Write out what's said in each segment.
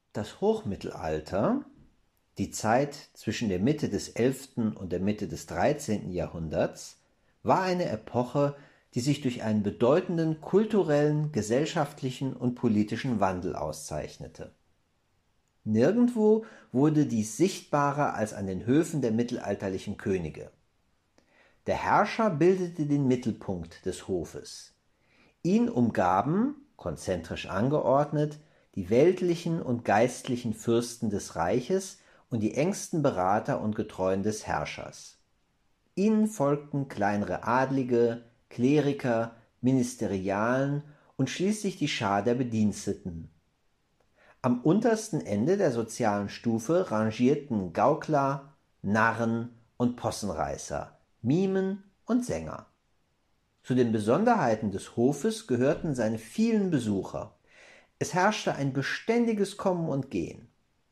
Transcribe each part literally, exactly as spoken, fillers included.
Das Hochmittelalter, die Zeit zwischen der Mitte des elften und der Mitte des dreizehnten Jahrhunderts, war eine Epoche, die sich durch einen bedeutenden kulturellen, gesellschaftlichen und politischen Wandel auszeichnete. Nirgendwo wurde dies sichtbarer als an den Höfen der mittelalterlichen Könige. Der Herrscher bildete den Mittelpunkt des Hofes. Ihn umgaben, konzentrisch angeordnet, die weltlichen und geistlichen Fürsten des Reiches und die engsten Berater und Getreuen des Herrschers. Ihnen folgten kleinere Adlige, Kleriker, Ministerialen und schließlich die Schar der Bediensteten. Am untersten Ende der sozialen Stufe rangierten Gaukler, Narren und Possenreißer, Mimen und Sänger. Zu den Besonderheiten des Hofes gehörten seine vielen Besucher. Es herrschte ein beständiges Kommen und Gehen.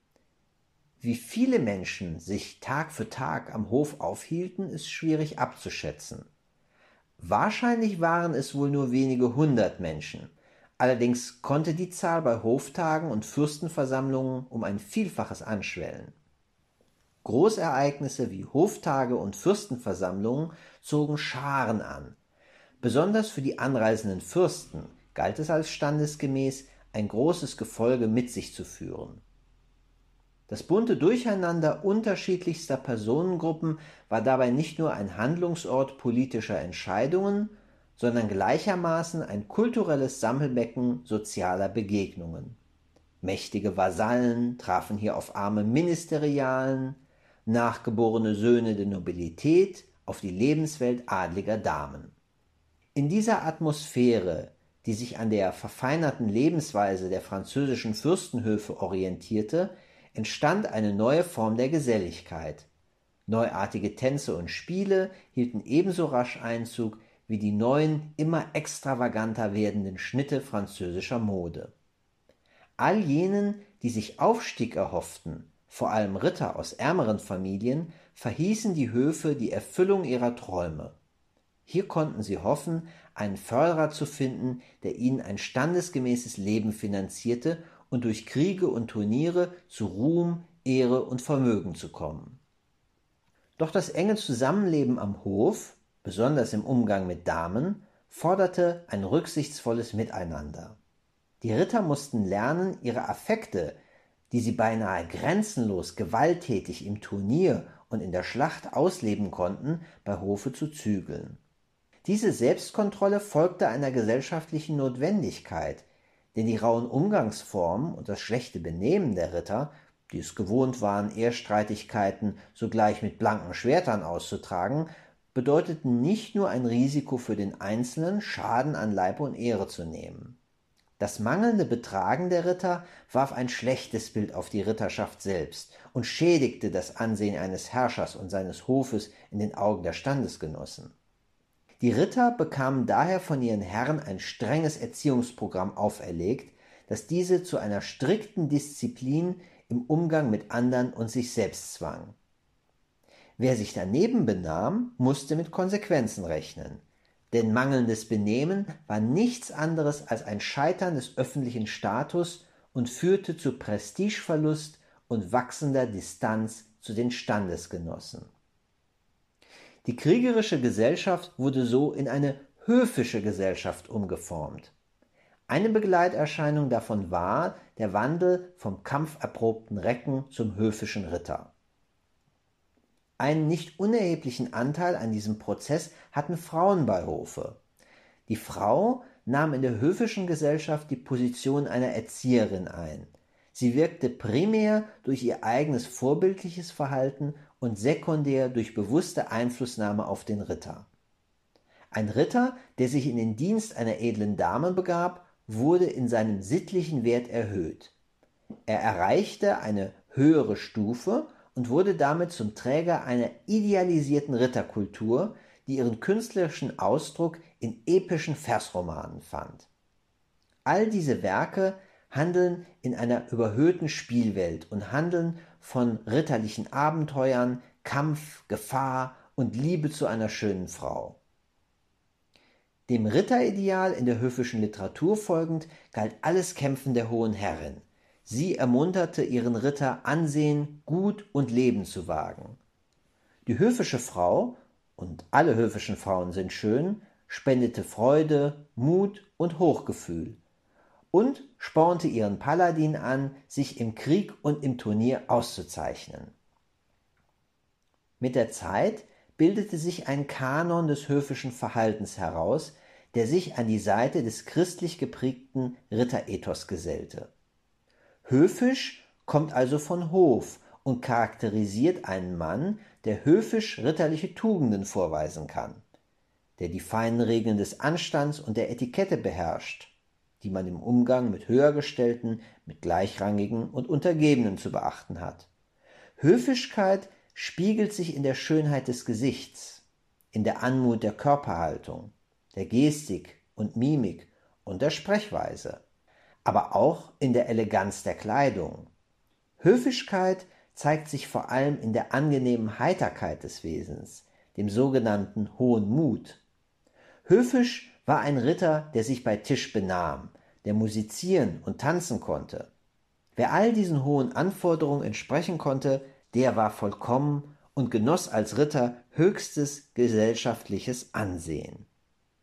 Wie viele Menschen sich Tag für Tag am Hof aufhielten, ist schwierig abzuschätzen. Wahrscheinlich waren es wohl nur wenige hundert Menschen. Allerdings konnte die Zahl bei Hoftagen und Fürstenversammlungen um ein Vielfaches anschwellen. Großereignisse wie Hoftage und Fürstenversammlungen zogen Scharen an. Besonders für die anreisenden Fürsten galt es als standesgemäß, ein großes Gefolge mit sich zu führen. Das bunte Durcheinander unterschiedlichster Personengruppen war dabei nicht nur ein Handlungsort politischer Entscheidungen, sondern gleichermaßen ein kulturelles Sammelbecken sozialer Begegnungen. Mächtige Vasallen trafen hier auf arme Ministerialen, nachgeborene Söhne der Nobilität auf die Lebenswelt adliger Damen. In dieser Atmosphäre, die sich an der verfeinerten Lebensweise der französischen Fürstenhöfe orientierte, entstand eine neue Form der Geselligkeit. Neuartige Tänze und Spiele hielten ebenso rasch Einzug wie die neuen, immer extravaganter werdenden Schnitte französischer Mode. All jenen, die sich Aufstieg erhofften, vor allem Ritter aus ärmeren Familien, verhießen die Höfe die Erfüllung ihrer Träume. Hier konnten sie hoffen, einen Förderer zu finden, der ihnen ein standesgemäßes Leben finanzierte und durch Kriege und Turniere zu Ruhm, Ehre und Vermögen zu kommen. Doch das enge Zusammenleben am Hof, besonders im Umgang mit Damen, forderte ein rücksichtsvolles Miteinander. Die Ritter mussten lernen, ihre Affekte, die sie beinahe grenzenlos gewalttätig im Turnier und in der Schlacht ausleben konnten, bei Hofe zu zügeln. Diese Selbstkontrolle folgte einer gesellschaftlichen Notwendigkeit, denn die rauen Umgangsformen und das schlechte Benehmen der Ritter, die es gewohnt waren, Ehrstreitigkeiten sogleich mit blanken Schwertern auszutragen, bedeuteten nicht nur ein Risiko für den Einzelnen, Schaden an Leib und Ehre zu nehmen. Das mangelnde Betragen der Ritter warf ein schlechtes Bild auf die Ritterschaft selbst und schädigte das Ansehen eines Herrschers und seines Hofes in den Augen der Standesgenossen. Die Ritter bekamen daher von ihren Herren ein strenges Erziehungsprogramm auferlegt, das diese zu einer strikten Disziplin im Umgang mit anderen und sich selbst zwang. Wer sich daneben benahm, musste mit Konsequenzen rechnen, denn mangelndes Benehmen war nichts anderes als ein Scheitern des öffentlichen Status und führte zu Prestigeverlust und wachsender Distanz zu den Standesgenossen. Die kriegerische Gesellschaft wurde so in eine höfische Gesellschaft umgeformt. Eine Begleiterscheinung davon war der Wandel vom kampferprobten Recken zum höfischen Ritter. Einen nicht unerheblichen Anteil an diesem Prozess hatten Frauen bei Hofe. Die Frau nahm in der höfischen Gesellschaft die Position einer Erzieherin ein. Sie wirkte primär durch ihr eigenes vorbildliches Verhalten und sekundär durch bewusste Einflussnahme auf den Ritter. Ein Ritter, der sich in den Dienst einer edlen Dame begab, wurde in seinem sittlichen Wert erhöht. Er erreichte eine höhere Stufe und wurde damit zum Träger einer idealisierten Ritterkultur, die ihren künstlerischen Ausdruck in epischen Versromanen fand. All diese Werke handeln in einer überhöhten Spielwelt und handeln von ritterlichen Abenteuern, Kampf, Gefahr und Liebe zu einer schönen Frau. Dem Ritterideal in der höfischen Literatur folgend galt alles Kämpfen der hohen Herrin. Sie ermunterte ihren Ritter, Ansehen, Gut und Leben zu wagen. Die höfische Frau, und alle höfischen Frauen sind schön, spendete Freude, Mut und Hochgefühl und spornte ihren Paladin an, sich im Krieg und im Turnier auszuzeichnen. Mit der Zeit bildete sich ein Kanon des höfischen Verhaltens heraus, der sich an die Seite des christlich geprägten Ritterethos gesellte. Höfisch kommt also von Hof und charakterisiert einen Mann, der höfisch-ritterliche Tugenden vorweisen kann, der die feinen Regeln des Anstands und der Etikette beherrscht, die man im Umgang mit Höhergestellten, mit Gleichrangigen und Untergebenen zu beachten hat. Höfigkeit spiegelt sich in der Schönheit des Gesichts, in der Anmut der Körperhaltung, der Gestik und Mimik und der Sprechweise, aber auch in der Eleganz der Kleidung. Höfigkeit zeigt sich vor allem in der angenehmen Heiterkeit des Wesens, dem sogenannten hohen Mut. Höfisch war ein Ritter, der sich bei Tisch benahm, der musizieren und tanzen konnte. Wer all diesen hohen Anforderungen entsprechen konnte, der war vollkommen und genoss als Ritter höchstes gesellschaftliches Ansehen.